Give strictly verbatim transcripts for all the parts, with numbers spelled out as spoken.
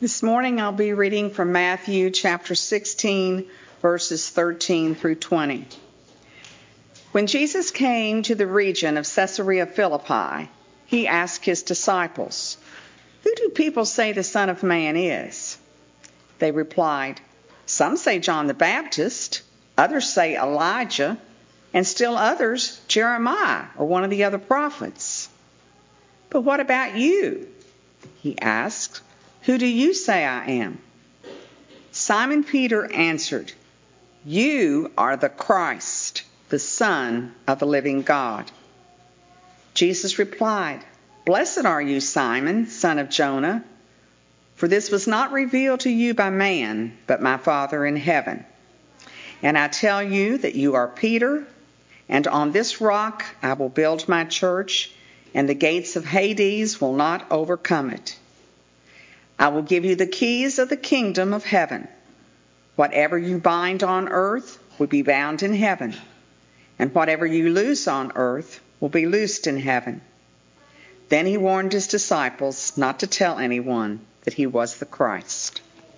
This morning I'll be reading from Matthew chapter sixteen, verses thirteen through twenty. When Jesus came to the region of Caesarea Philippi, he asked his disciples, "Who do people say the Son of Man is?" They replied, "Some say John the Baptist, others say Elijah, and still others Jeremiah or one of the other prophets." "But what about you?" he asked. "Who do you say I am?" Simon Peter answered, "You are the Christ, the Son of the living God." Jesus replied, "Blessed are you, Simon, son of Jonah, for this was not revealed to you by man, but my Father in heaven. And I tell you that you are Peter, and on this rock I will build my church, and the gates of Hades will not overcome it. I will give you the keys of the kingdom of heaven. Whatever you bind on earth will be bound in heaven, and whatever you loose on earth will be loosed in heaven." Then he warned his disciples not to tell anyone that he was the Christ.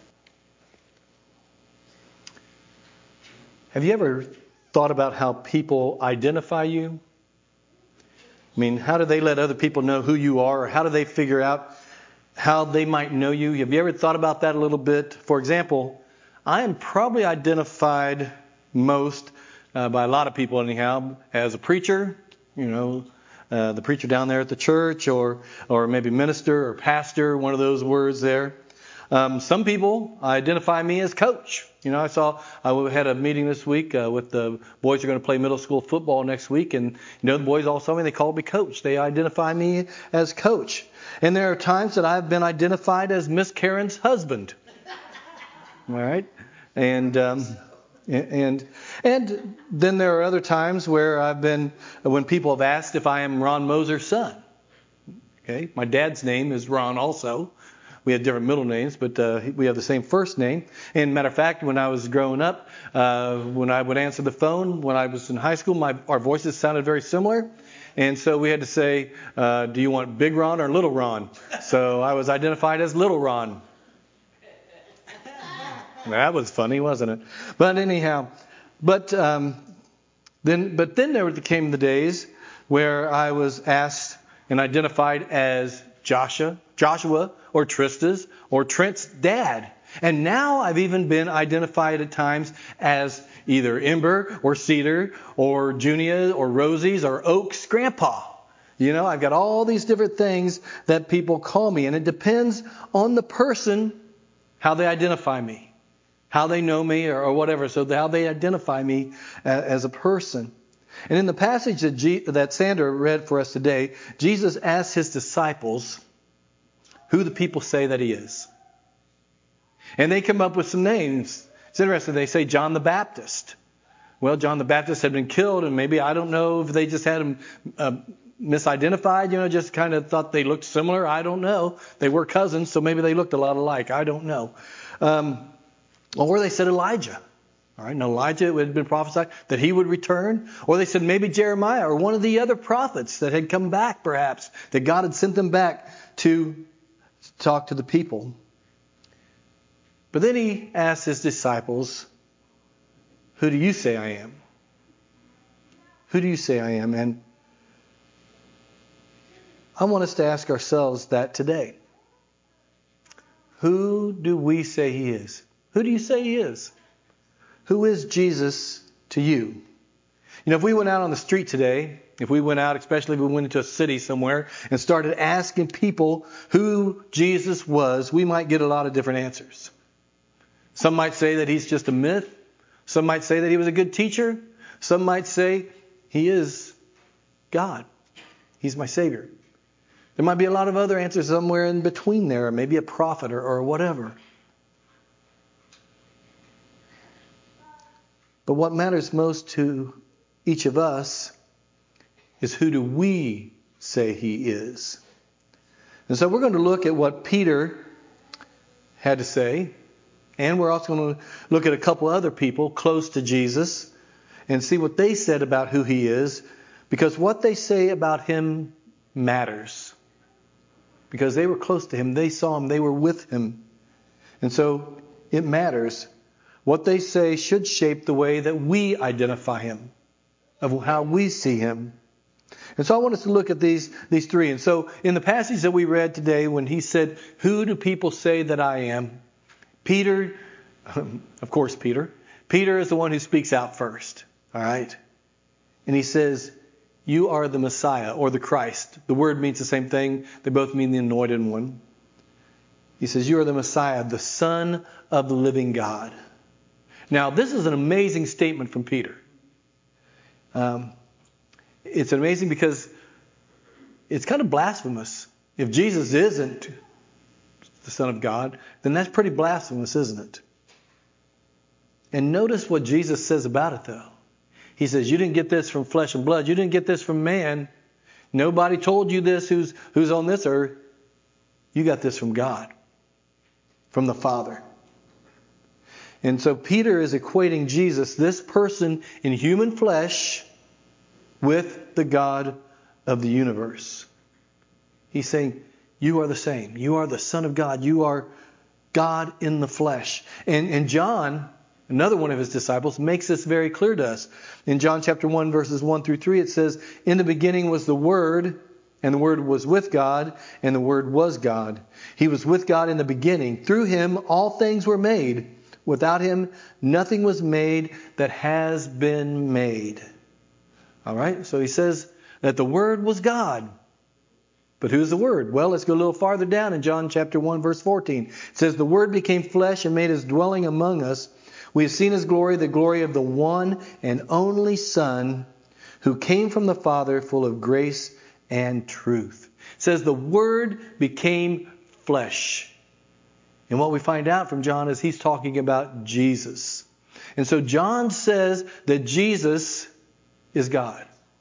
Have you ever thought about how people identify you? I mean, how do they let other people know who you are, or how do they figure out how they might know you? Have you ever thought about that a little bit? For example, I am probably identified most uh, by a lot of people anyhow as a preacher, you know, uh, the preacher down there at the church, or or maybe minister or pastor, one of those words there. Um, some people identify me as coach. You know, I saw I had a meeting this week uh, with the boys who are going to play middle school football next week, and you know, the boys all saw me. They called me coach. They identify me as coach. And there are times that I've been identified as Miss Karen's husband. All right, and um, and and then there are other times where I've been when people have asked if I am Ron Moser's son. Okay, my dad's name is Ron also. We had different middle names, but uh, we have the same first name. And matter of fact, when I was growing up, uh, when I would answer the phone, when I was in high school, my our voices sounded very similar. And so we had to say, uh, do you want Big Ron or Little Ron? So I was identified as Little Ron. That was funny, wasn't it? But anyhow, but um, then but then there came the days where I was asked and identified as Joshua, Joshua or Trista's or Trent's dad. And now I've even been identified at times as either Ember or Cedar or Junia or Rosie's or Oak's grandpa. You know, I've got all these different things that people call me, and it depends on the person how they identify me, how they know me, or, or whatever. So how they identify me as, as a person. And in the passage that, G, that Sandra read for us today, Jesus asked his disciples who the people say that he is. And they come up with some names. It's interesting. They say John the Baptist. Well, John the Baptist had been killed, and maybe, I don't know if they just had him uh, misidentified, you know, just kind of thought they looked similar. I don't know. They were cousins, so maybe they looked a lot alike. I don't know. Um, or they said Elijah. All right, and Elijah had been prophesied that he would return. Or they said maybe Jeremiah or one of the other prophets that had come back, perhaps, that God had sent them back to talk to the people. But then he asked his disciples, who do you say I am? Who do you say I am? And I want us to ask ourselves that today. Who do we say he is? Who do you say he is? Who is Jesus to you? You know, if we went out on the street today, if we went out, especially if we went into a city somewhere and started asking people who Jesus was, we might get a lot of different answers. Some might say that he's just a myth. Some might say that he was a good teacher. Some might say he is God. He's my Savior. There might be a lot of other answers somewhere in between there, maybe a prophet or, or whatever. But what matters most to each of us is who do we say he is? And so we're going to look at what Peter had to say. And we're also going to look at a couple other people close to Jesus and see what they said about who he is. Because what they say about him matters. Because they were close to him. They saw him. They were with him. And so it matters. What they say should shape the way that we identify him, of how we see him. And so I want us to look at these, these three. And so in the passage that we read today, when he said, "Who do people say that I am?" Peter, of course Peter, Peter is the one who speaks out first. All right? And he says, "You are the Messiah," or the Christ. The word means the same thing. They both mean the anointed one. He says, "You are the Messiah, the Son of the living God." Now, this is an amazing statement from Peter. Um, it's amazing because it's kind of blasphemous. If Jesus isn't the Son of God, then that's pretty blasphemous, isn't it? And notice what Jesus says about it, though. He says, "You didn't get this from flesh and blood. You didn't get this from man. Nobody told you this who's, who's on this earth. You got this from God, from the Father." And so Peter is equating Jesus, this person in human flesh, with the God of the universe. He's saying, you are the same. You are the Son of God. You are God in the flesh. And, and John, another one of his disciples, makes this very clear to us. In John chapter one, verses one through three, it says, "In the beginning was the Word, and the Word was with God, and the Word was God. He was with God in the beginning. Through him all things were made. Without him nothing was made that has been made." All right? So he says that the Word was God. But who's the Word? Well, let's go a little farther down in John chapter one, verse fourteen. It says, "The Word became flesh and made his dwelling among us. We have seen his glory, the glory of the one and only Son, who came from the Father, full of grace and truth." It says the Word became flesh. And what we find out from John is he's talking about Jesus. And so John says that Jesus is God.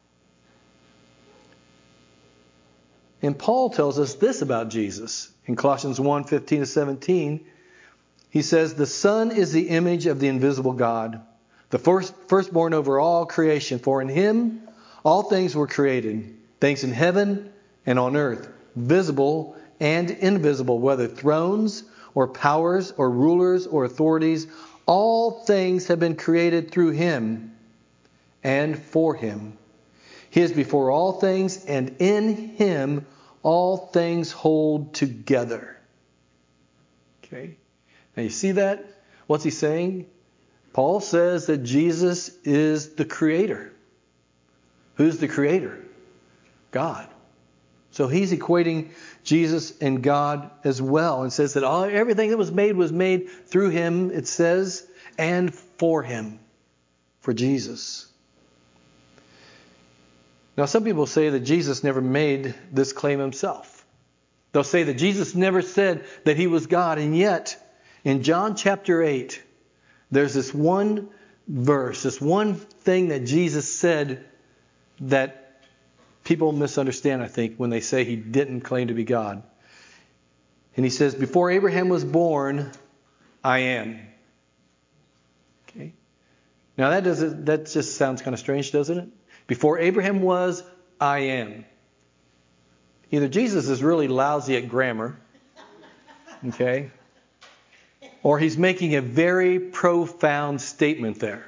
And Paul tells us this about Jesus. In Colossians one, fifteen to seventeen, he says, "The Son is the image of the invisible God, the first, firstborn over all creation. For in him all things were created, things in heaven and on earth, visible and invisible, whether thrones or powers or rulers or authorities. All things have been created through him and for him. He is before all things, and in him all things hold together." Okay. Now you see that? What's he saying? Paul says that Jesus is the creator. Who's the creator? God. So he's equating Jesus and God as well, and says that all, everything that was made was made through him, it says, and for him, for Jesus. Now some people say that Jesus never made this claim himself. They'll say that Jesus never said that he was God, and yet in John chapter eight, there's this one verse, this one thing that Jesus said that people misunderstand, I think, when they say he didn't claim to be God. And he says, "Before Abraham was born, I am." Okay. Now that doesn't that just sounds kind of strange, doesn't it? Before Abraham was, I am. Either Jesus is really lousy at grammar, okay, or he's making a very profound statement there.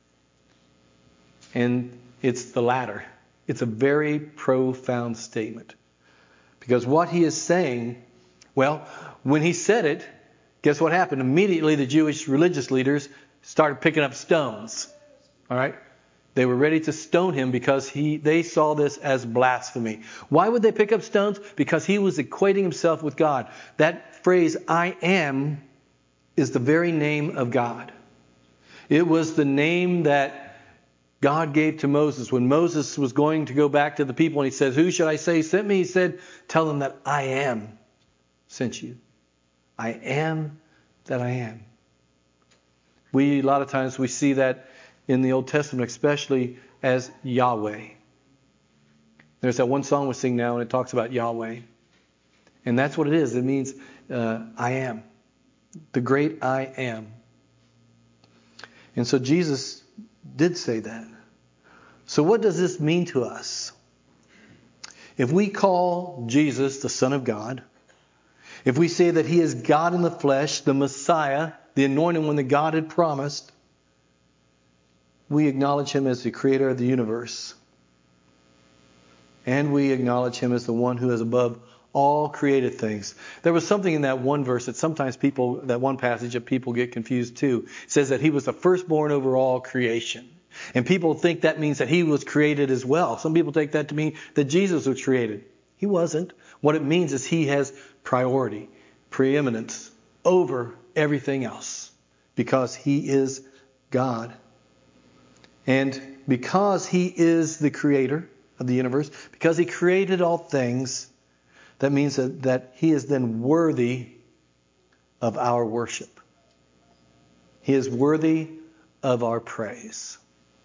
And it's the latter. It's a very profound statement. Because what he is saying, well, when he said it, guess what happened? Immediately the Jewish religious leaders started picking up stones. All right? They were ready to stone him because he they saw this as blasphemy. Why would they pick up stones? Because he was equating himself with God. That phrase, "I am," is the very name of God. It was the name that God gave to Moses. When Moses was going to go back to the people and he says, "Who should I say sent me?" He said, "Tell them that I am sent you. I am that I am." We, a lot of times, we see that in the Old Testament, especially as Yahweh. There's that one song we sing now and it talks about Yahweh. And that's what it is. It means uh, I am. The great I am. And so Jesus did say that. So what does this mean to us? If we call Jesus the Son of God, if we say that he is God in the flesh, the Messiah, the anointed one that God had promised, we acknowledge him as the creator of the universe. And we acknowledge him as the one who is above all created things. There was something in that one verse that sometimes people, that one passage that people get confused too. It says that he was the firstborn over all creation. And people think that means that he was created as well. Some people take that to mean that Jesus was created. He wasn't. What it means is he has priority, preeminence over everything else because he is God. And because he is the creator of the universe, because he created all things, that means that, that he is then worthy of our worship. He is worthy of our praise.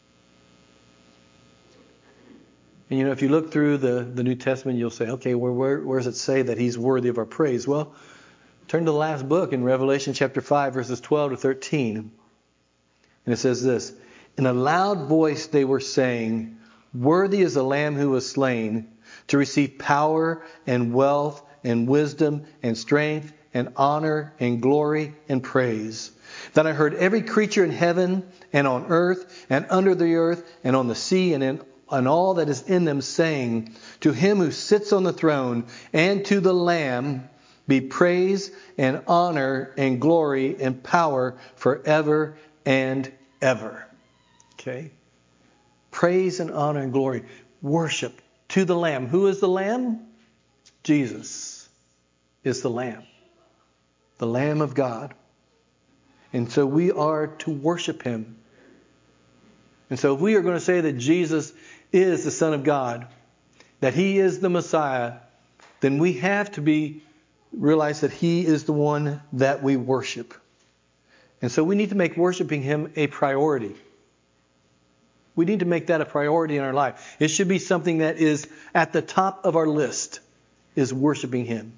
And you know, if you look through the, the New Testament, you'll say, okay, where, where, where does it say that he's worthy of our praise? Well, turn to the last book in Revelation chapter five, verses twelve to thirteen. And it says this, in a loud voice they were saying, worthy is the Lamb who was slain to receive power and wealth and wisdom and strength and honor and glory and praise. Then I heard every creature in heaven and on earth and under the earth and on the sea and in and all that is in them saying, to him who sits on the throne and to the Lamb be praise and honor and glory and power forever and ever. Okay? Praise and honor and glory. Worship to the Lamb. Who is the Lamb? Jesus is the Lamb. The Lamb of God. And so we are to worship him. And so if we are going to say that Jesus is the Son of God, that he is the Messiah, then we have to be realize that he is the one that we worship. And so we need to make worshiping him a priority. We need to make that a priority in our life. It should be something that is at the top of our list, is worshiping him.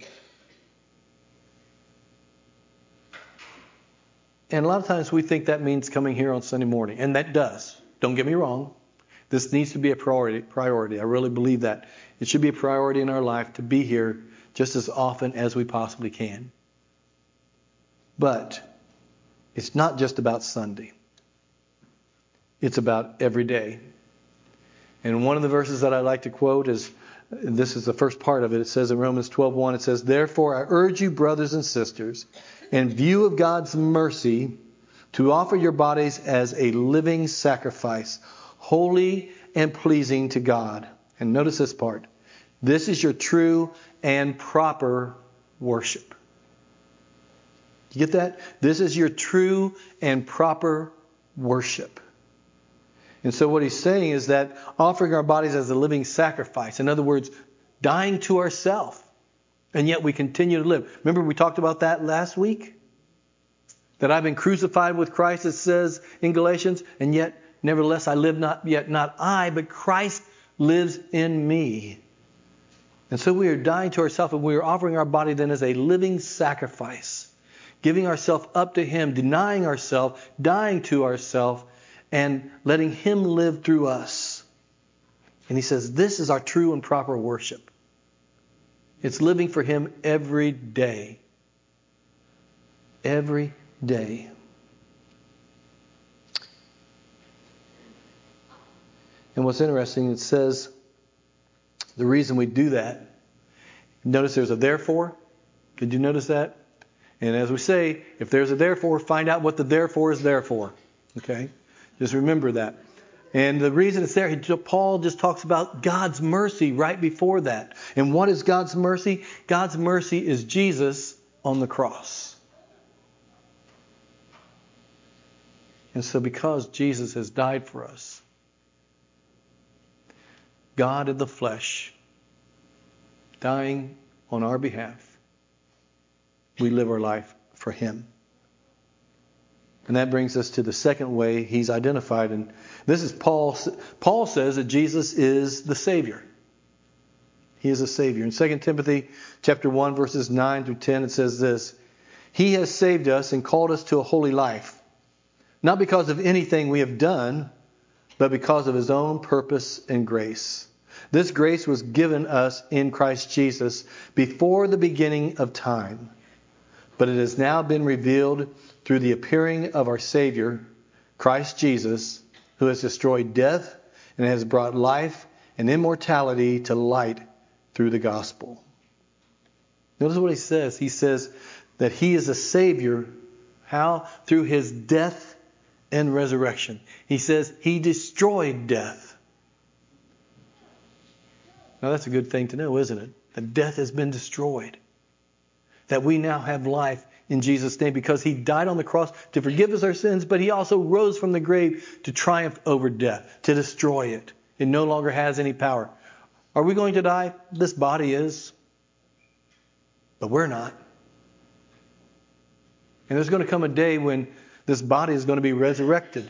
And a lot of times we think that means coming here on Sunday morning. And that does. Don't get me wrong. This needs to be a priority. Priority. I really believe that. It should be a priority in our life to be here just as often as we possibly can. But it's not just about Sunday. It's about every day. And one of the verses that I like to quote is, this is the first part of it. It says in Romans twelve one, it says, therefore I urge you, brothers and sisters, in view of God's mercy, to offer your bodies as a living sacrifice, holy and pleasing to God. And notice this part. This is your true and proper worship. You get that? This is your true and proper worship. And so what he's saying is that offering our bodies as a living sacrifice, in other words, dying to ourselves, and yet we continue to live. Remember we talked about that last week? That I've been crucified with Christ, it says in Galatians, and yet nevertheless I live not yet not I, but Christ lives in me. And so we are dying to ourselves, and we are offering our body then as a living sacrifice, giving ourselves up to him, denying ourselves, dying to ourselves, and letting him live through us. And he says this is our true and proper worship. It's living for him every day. Every day. And what's interesting, it says the reason we do that, notice there's a therefore. Did you notice that? And as we say, if there's a therefore, find out what the therefore is there for. Okay? Just remember that. And the reason it's there, he, Paul just talks about God's mercy right before that. And what is God's mercy? God's mercy is Jesus on the cross. And so because Jesus has died for us, God in the flesh, dying on our behalf, we live our life for him. And that brings us to the second way he's identified. And this is Paul. Paul says that Jesus is the Savior. He is a Savior. In Second Timothy chapter one, verses nine through ten, it says this. He has saved us and called us to a holy life, not because of anything we have done, but because of his own purpose and grace, This grace was given us in Christ Jesus before the beginning of time. But it has now been revealed through the appearing of our Savior, Christ Jesus, who has destroyed death and has brought life and immortality to light through the gospel. Notice what he says. He says that he is a Savior. How? Through his death and resurrection. He says he destroyed death. Now that's a good thing to know, isn't it? That death has been destroyed. That we now have life in Jesus' name because he died on the cross to forgive us our sins, but he also rose from the grave to triumph over death, to destroy it. It no longer has any power. Are we going to die? This body is. But we're not. And there's going to come a day when this body is going to be resurrected.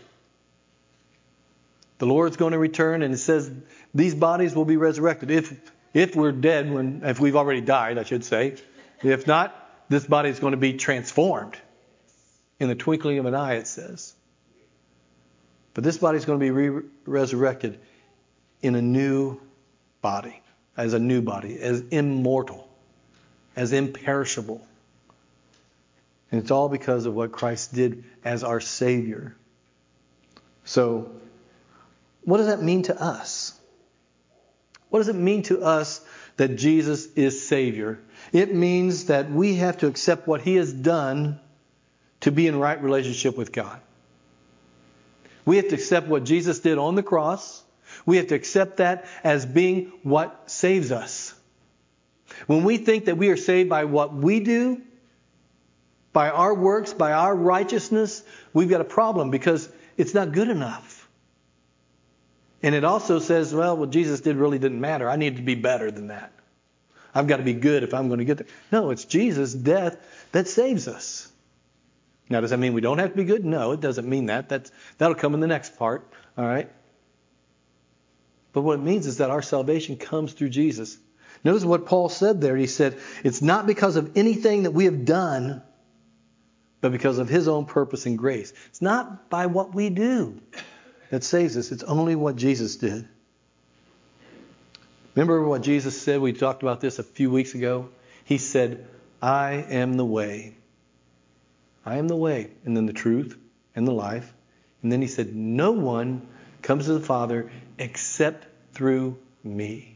The Lord's going to return, and it says these bodies will be resurrected. If if we're dead, when if we've already died, I should say. If not, this body is going to be transformed in the twinkling of an eye, it says. But this body is going to be re- resurrected in a new body, as a new body, as immortal, as imperishable. And it's all because of what Christ did as our Savior. So, what does that mean to us? What does it mean to us that Jesus is Savior? It means that we have to accept what he has done to be in right relationship with God. We have to accept what Jesus did on the cross. We have to accept that as being what saves us. When we think that we are saved by what we do, by our works, by our righteousness, we've got a problem because it's not good enough. And it also says, well, what Jesus did really didn't matter. I need to be better than that. I've got to be good if I'm going to get there. No, it's Jesus' death that saves us. Now, does that mean we don't have to be good? No, it doesn't mean that. That's, that'll come in the next part. All right? But what it means is that our salvation comes through Jesus. Notice what Paul said there. He said, it's not because of anything that we have done, but because of his own purpose and grace. It's not by what we do that saves us. It's only what Jesus did. Remember what Jesus said? We talked about this a few weeks ago. He said, I am the way. I am the way, and then the truth and the life. And then he said, no one comes to the Father except through me.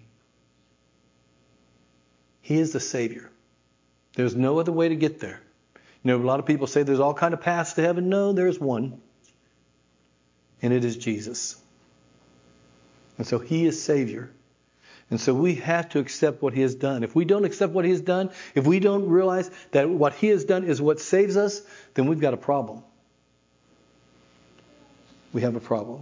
He is the Savior. There's no other way to get there. You know, a lot of people say there's all kind of paths to heaven. No, there's one. And it is Jesus. And so he is Savior. And so we have to accept what he has done. If we don't accept what he has done, if we don't realize that what he has done is what saves us, then we've got a problem. We have a problem.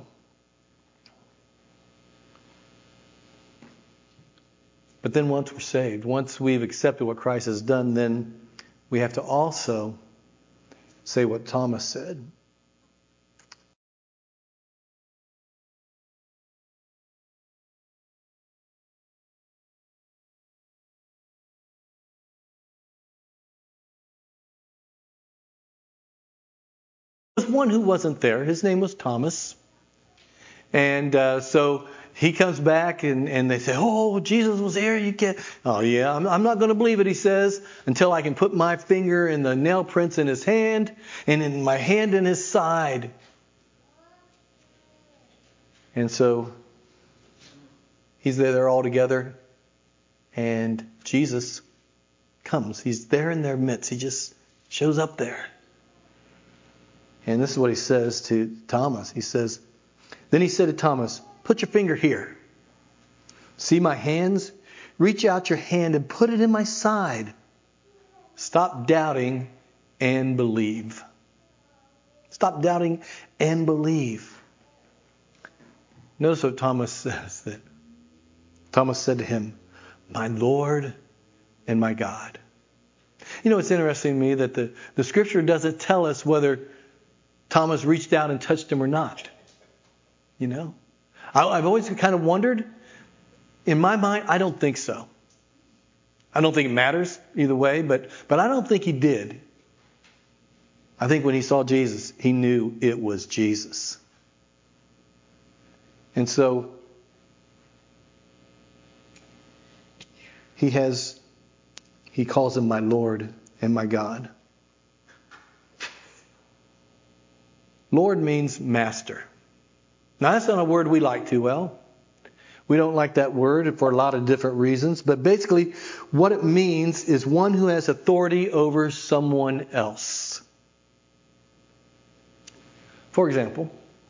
But then once we're saved, once we've accepted what Christ has done, then we have to also say what Thomas said. There was one who wasn't there. His name was Thomas. And uh, so he comes back and, and they say, oh, Jesus was there. You can't. Oh, yeah, I'm, I'm not going to believe it, he says, until I can put my finger in the nail prints in his hand and in my hand in his side. And so he's there, they're all together. And Jesus comes. He's there in their midst. He just shows up there. And this is what he says to Thomas. He says, then he said to Thomas, put your finger here. See my hands? Reach out your hand and put it in my side. Stop doubting and believe. Stop doubting and believe. Notice what Thomas says. That Thomas said to him, my Lord and my God. You know, it's interesting to me that the, the scripture doesn't tell us whether Thomas reached out and touched him or not. You know, I, I've always kind of wondered. In my mind, I don't think so. I don't think it matters either way, but but I don't think he did. I think when he saw Jesus, he knew it was Jesus. And so he has, he calls him my Lord and my God. Lord means master. Now, that's not a word we like too well. We don't like that word for a lot of different reasons. But basically, what it means is one who has authority over someone else. For example,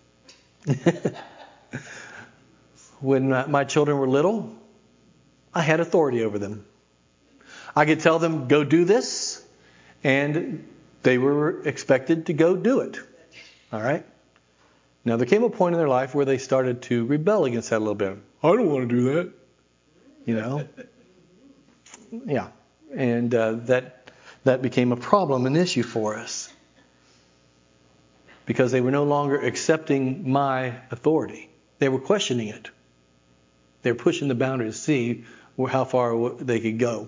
when my children were little, I had authority over them. I could tell them, go do this, and they were expected to go do it. All right? Now, there came a point in their life where they started to rebel against that a little bit. I don't want to do that. You know? Yeah. And uh, that that became a problem, an issue for us. Because they were no longer accepting my authority. They were questioning it. They were pushing the boundary to see how far they could go.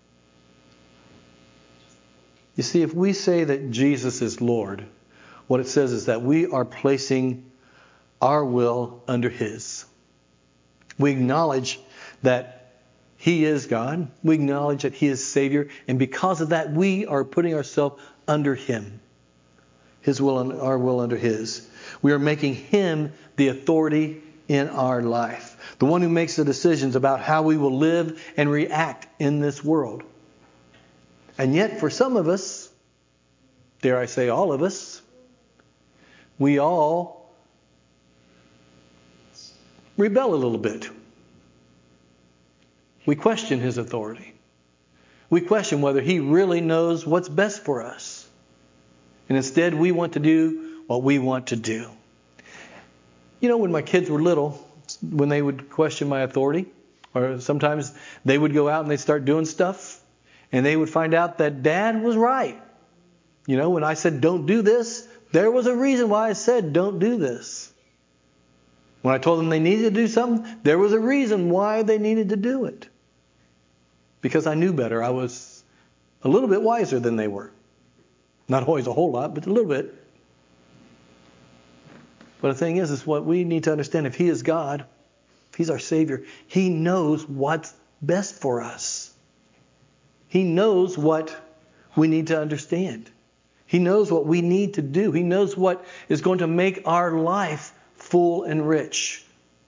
You see, if we say that Jesus is Lord, what it says is that we are placing our will under His. We acknowledge that He is God. We acknowledge that He is Savior. And because of that, we are putting ourselves under Him. His will and our will under His. We are making Him the authority in our life. The one who makes the decisions about how we will live and react in this world. And yet, for some of us, dare I say all of us, we all rebel a little bit. We question His authority. We question whether He really knows what's best for us. And instead, we want to do what we want to do. You know, when my kids were little, when they would question my authority, or sometimes they would go out and they'd start doing stuff, and they would find out that Dad was right. You know, when I said, don't do this, there was a reason why I said, don't do this. When I told them they needed to do something, there was a reason why they needed to do it. Because I knew better. I was a little bit wiser than they were. Not always a whole lot, but a little bit. But the thing is, is what we need to understand, if He is God, if He's our Savior, He knows what's best for us. He knows what we need to understand. He knows what we need to do. He knows what is going to make our life full and rich.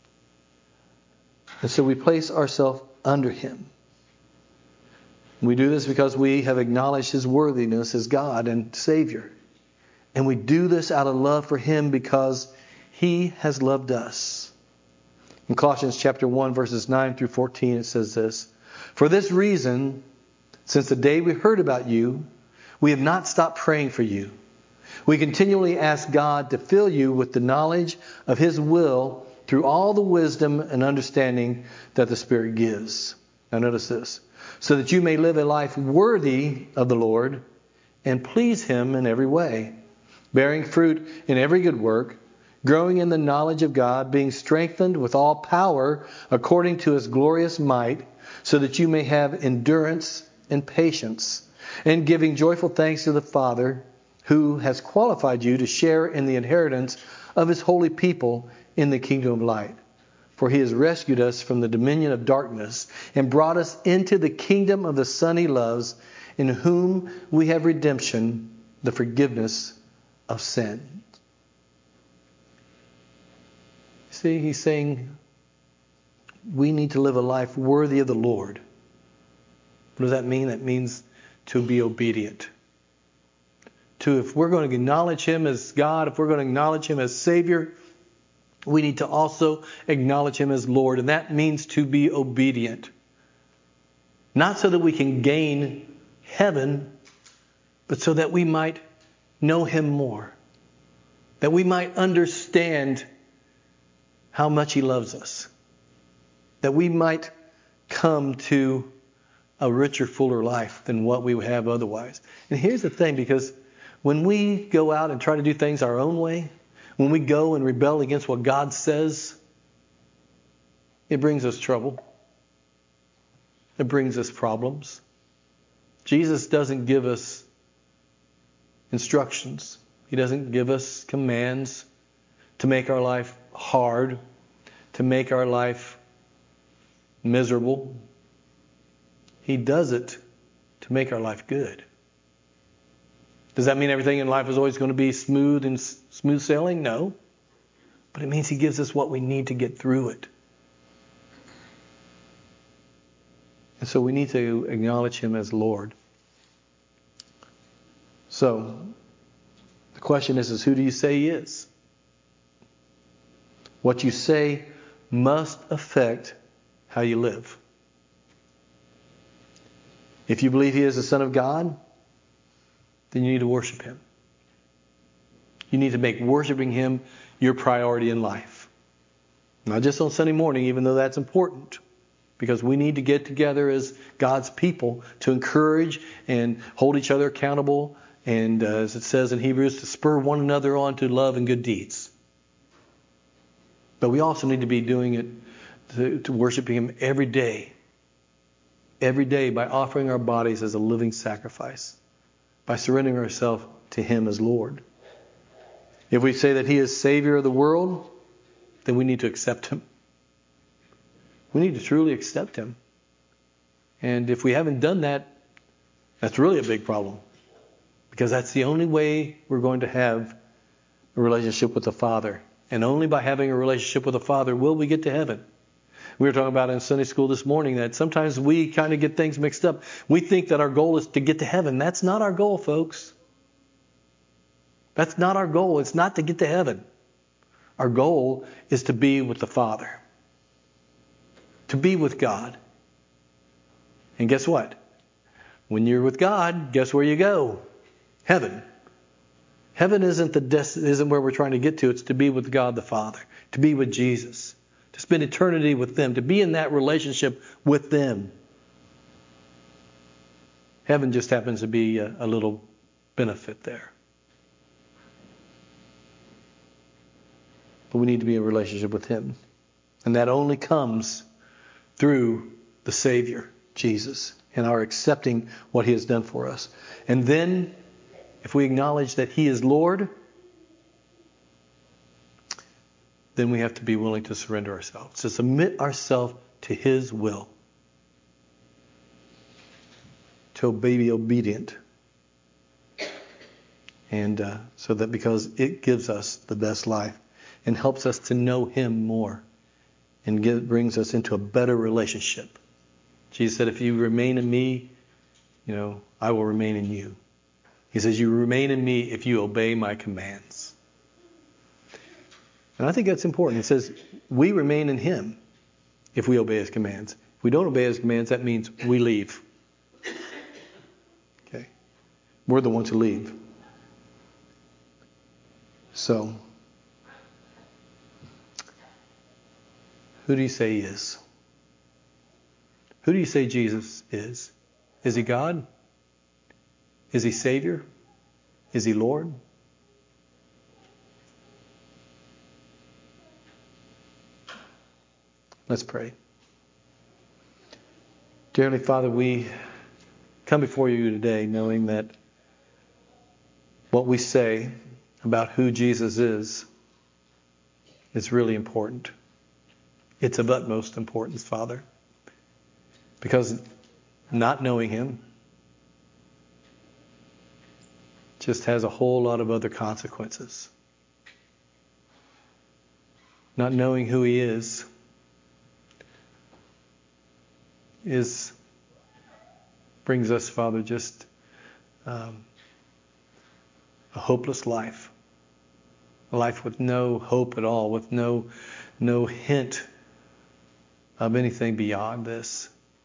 And so we place ourselves under Him. We do this because we have acknowledged His worthiness as God and Savior. And we do this out of love for Him because He has loved us. In Colossians chapter one, verses nine through fourteen, it says this: For this reason, since the day we heard about you, we have not stopped praying for you. We continually ask God to fill you with the knowledge of His will through all the wisdom and understanding that the Spirit gives. Now notice this. So that you may live a life worthy of the Lord and please Him in every way, bearing fruit in every good work, growing in the knowledge of God, being strengthened with all power according to His glorious might, so that you may have endurance and patience, and giving joyful thanks to the Father who has qualified you to share in the inheritance of His holy people in the kingdom of light. For He has rescued us from the dominion of darkness and brought us into the kingdom of the Son He loves, in whom we have redemption, the forgiveness of sin. See, He's saying we need to live a life worthy of the Lord. What does that mean? That means to be obedient. To, if we're going to acknowledge Him as God, if we're going to acknowledge Him as Savior, we need to also acknowledge Him as Lord. And that means to be obedient. Not so that we can gain heaven, but so that we might know Him more. That we might understand how much He loves us. That we might come to a richer, fuller life than what we would have otherwise. And here's the thing, because when we go out and try to do things our own way, when we go and rebel against what God says, it brings us trouble. It brings us problems. Jesus doesn't give us instructions. He doesn't give us commands to make our life hard, to make our life miserable. He does it to make our life good. Does that mean everything in life is always going to be smooth and s- smooth sailing? No. But it means He gives us what we need to get through it. And so we need to acknowledge Him as Lord. So, the question is, is who do you say He is? What you say must affect how you live. If you believe He is the Son of God, then you need to worship Him. You need to make worshiping Him your priority in life. Not just on Sunday morning, even though that's important. Because we need to get together as God's people to encourage and hold each other accountable. And uh, as it says in Hebrews, to spur one another on to love and good deeds. But we also need to be doing it to, to worshiping Him every day. Every day by offering our bodies as a living sacrifice. By surrendering ourselves to Him as Lord. If we say that He is Savior of the world, then we need to accept Him. We need to truly accept Him. And if we haven't done that, that's really a big problem. Because that's the only way we're going to have a relationship with the Father. And only by having a relationship with the Father will we get to heaven. We were talking about in Sunday school this morning that sometimes we kind of get things mixed up. We think that our goal is to get to heaven. That's not our goal, folks. That's not our goal. It's not to get to heaven. Our goal is to be with the Father. To be with God. And guess what? When you're with God, guess where you go? Heaven. Heaven isn't the des- isn't where we're trying to get to. It's to be with God the Father. To be with Jesus. To spend eternity with them. To be in that relationship with them. Heaven just happens to be a, a little benefit there. But we need to be in a relationship with Him. And that only comes through the Savior, Jesus, and our accepting what He has done for us. And then, if we acknowledge that He is Lord, then we have to be willing to surrender ourselves, to submit ourselves to His will, to be obedient. And uh, so that because it gives us the best life and helps us to know Him more. And give, brings us into a better relationship. Jesus said, if you remain in me, you know, I will remain in you. He says, you remain in me if you obey my commands. And I think that's important. He says, we remain in Him if we obey His commands. If we don't obey His commands, that means we leave. Okay? We're the ones who leave. So, who do you say He is? Who do you say Jesus is? Is He God? Is He Savior? Is He Lord? Let's pray. Dear Heavenly Father, we come before you today knowing that what we say about who Jesus is is really important. It's of utmost importance, Father. Because not knowing Him just has a whole lot of other consequences. Not knowing who He is is brings us, Father, just um, a hopeless life. A life with no hope at all, with no no hint of anything beyond this.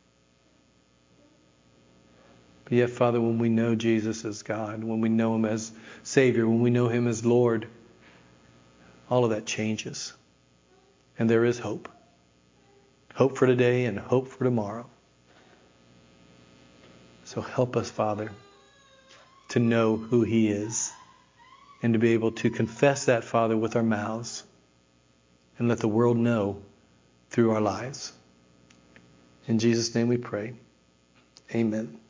But yet, Father, when we know Jesus as God, when we know Him as Savior, when we know Him as Lord, all of that changes. And there is hope. Hope for today and hope for tomorrow. So help us, Father, to know who He is and to be able to confess that, Father, with our mouths and let the world know through our lives. In Jesus' name we pray. Amen.